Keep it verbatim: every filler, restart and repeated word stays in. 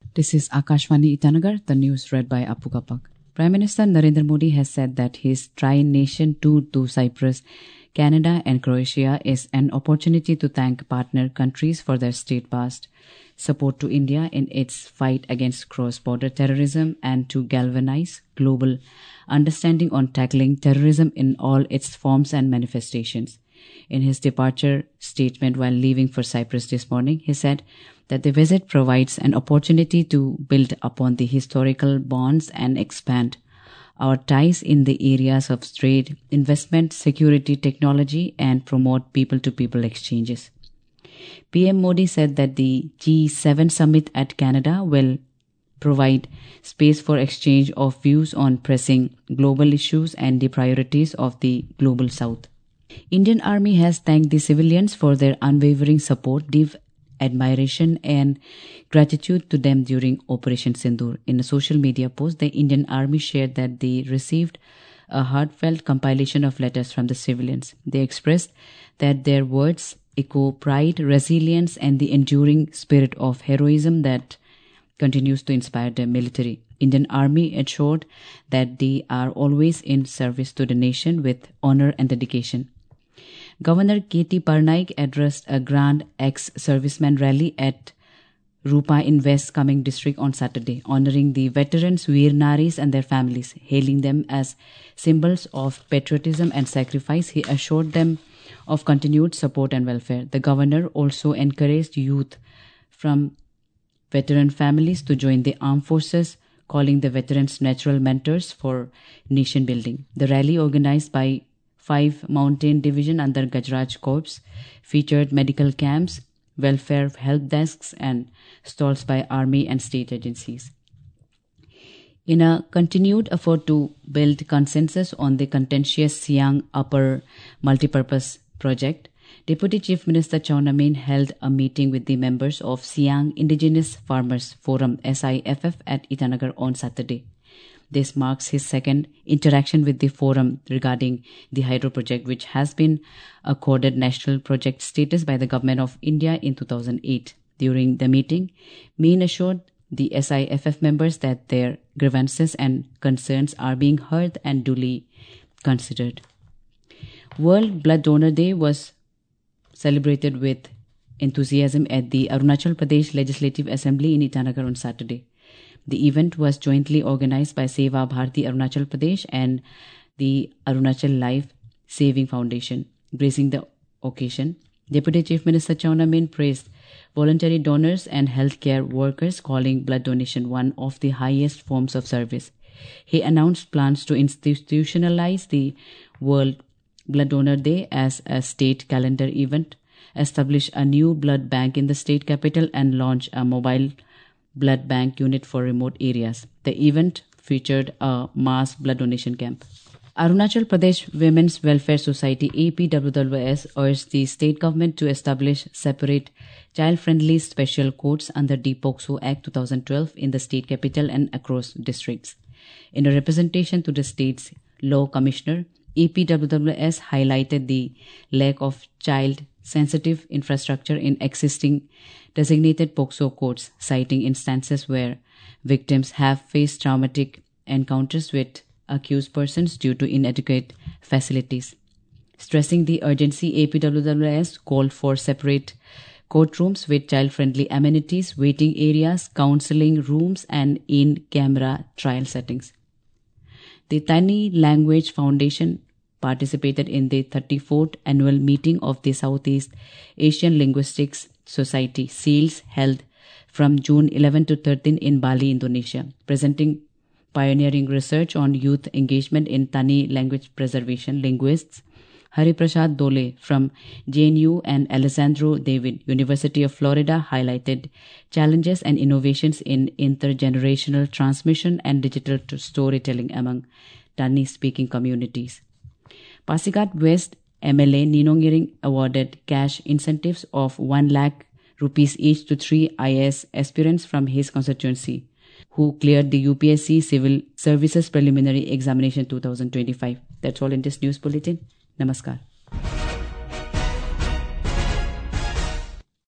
This is Akashvani Itanagar, the news read by Apu Kapak. Prime Minister Narendra Modi has said that his tri-nation tour to Cyprus, Canada and Croatia is an opportunity to thank partner countries for their steadfast support to India in its fight against cross-border terrorism and to galvanize global understanding on tackling terrorism in all its forms and manifestations. In his departure statement while leaving for Cyprus this morning, he said that the visit provides an opportunity to build upon the historical bonds and expand our ties in the areas of trade, investment, security, technology, and promote people-to-people exchanges. P M Modi said that the G seven summit at Canada will provide space for exchange of views on pressing global issues and the priorities of the global south. Indian Army has thanked the civilians for their unwavering support, deep admiration and gratitude to them during Operation Sindoor. In a social media post, the Indian Army shared that they received a heartfelt compilation of letters from the civilians. They expressed that their words echo pride, resilience and the enduring spirit of heroism that continues to inspire the military. Indian Army assured that they are always in service to the nation with honor and dedication. Governor K T Parnaik addressed a grand ex-serviceman rally at Rupa in West Kameng district on Saturday, honoring the veterans, Veer Naris and their families, hailing them as symbols of patriotism and sacrifice. He assured them of continued support and welfare. The governor also encouraged youth from veteran families to join the armed forces, calling the veterans natural mentors for nation building. The rally, organized by five Mountain Division under Gajraj Corps, featured medical camps, welfare help desks and stalls by army and state agencies. In a continued effort to build consensus on the contentious Siang Upper Multipurpose Project, Deputy Chief Minister Chawna Mean held a meeting with the members of Siang Indigenous Farmers Forum S I F F at Itanagar on Saturday. This marks his second interaction with the forum regarding the hydro project, which has been accorded national project status by the Government of India in two thousand eight. During the meeting, Mean assured the S I F F members that their grievances and concerns are being heard and duly considered. World Blood Donor Day was celebrated with enthusiasm at the Arunachal Pradesh Legislative Assembly in Itanagar on Saturday. The event was jointly organized by Seva Bharati Arunachal Pradesh and the Arunachal Life Saving Foundation. Gracing the occasion, Deputy Chief Minister Chawna Mean praised voluntary donors and healthcare workers, calling blood donation one of the highest forms of service. He announced plans to institutionalize the World Blood Donor Day as a state calendar event, establish a new blood bank in the state capital and launch a mobile blood bank unit for remote areas. The event featured a mass blood donation camp. Arunachal Pradesh Women's Welfare Society A P W W S urged the state government to establish separate child-friendly special courts under the POCSO Act two thousand twelve in the state capital and across districts. In a representation to the state's law commissioner, A P W W S highlighted the lack of child-sensitive infrastructure in existing designated POCSO courts, citing instances where victims have faced traumatic encounters with accused persons due to inadequate facilities. Stressing the urgency, A P W W S called for separate courtrooms with child-friendly amenities, waiting areas, counseling rooms, and in-camera trial settings. The Tani Language Foundation participated in the thirty-fourth annual meeting of the Southeast Asian Linguistics Society, SEALS, held from June eleventh to thirteenth in Bali, Indonesia, presenting pioneering research on youth engagement in Tani language preservation. Linguists Hari Prasad Dole from J N U and Alessandro David, University of Florida, highlighted challenges and innovations in intergenerational transmission and digital storytelling among Tani-speaking communities. Pasigat West M L A Ninong Iring awarded cash incentives of one lakh rupees each to three I A S aspirants from his constituency who cleared the U P S C Civil Services Preliminary Examination two thousand twenty-five. That's all in this news bulletin. Namaskar.